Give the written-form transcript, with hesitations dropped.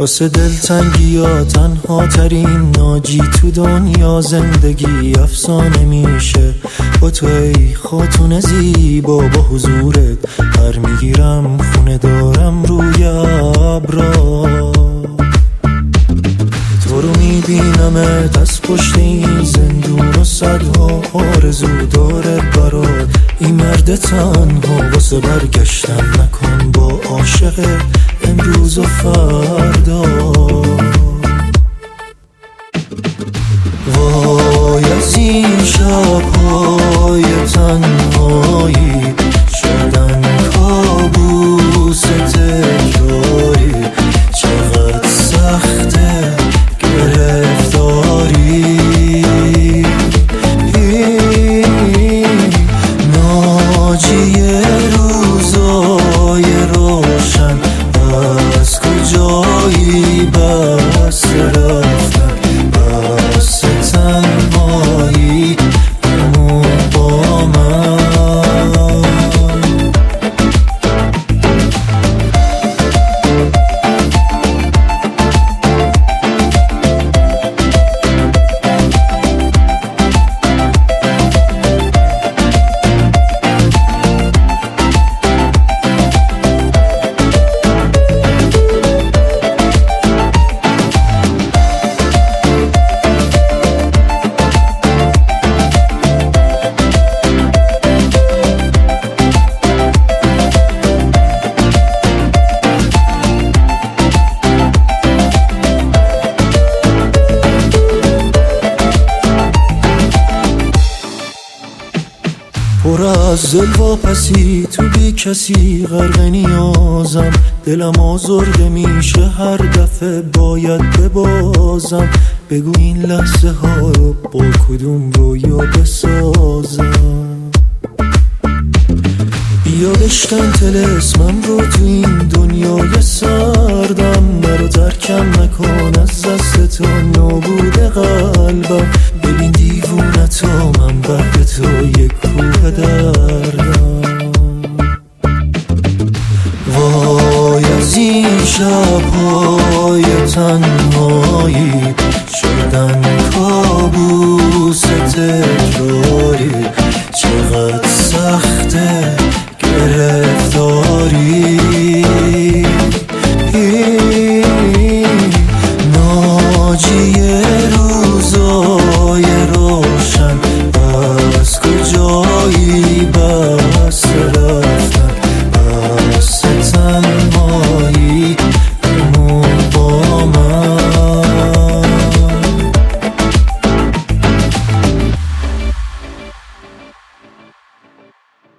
واسه دلتنگی ها تنها ترین ناجی تو دنیا زندگی افسانه میشه با تو ای خاتون زیبا. با حضورت پر میگیرم خونه دارم روی ابرا. تو رو میبینمت از پشت این زندون و صدها آرزو داره برات. این مرد تنها واسه برگشتن نکن با عاشقت امروز و فردا. وای از این شب‌های تنهایی شدن کابوس تکراری. چقدر سخته گرفتاری ناجی روزای روشن از کجایی بس رفتن بس تنهایی بمون با من. پر از دل واپسی تو بی کسی غرق نیازم. دلم آزرده میشه هر دفعه باید ببازم. بگو این لحظه ها رو با کدوم رویا بسازم. بیا بشکن طلسمم رو تو این دنیای سردم. نرو ترکم نکن از دست تو نابود قلبم. ببین دیوونتا من بعد تو یک کوه دردم. وای از این شب‌های تنهایی شدن کابوس تکراری. چقدر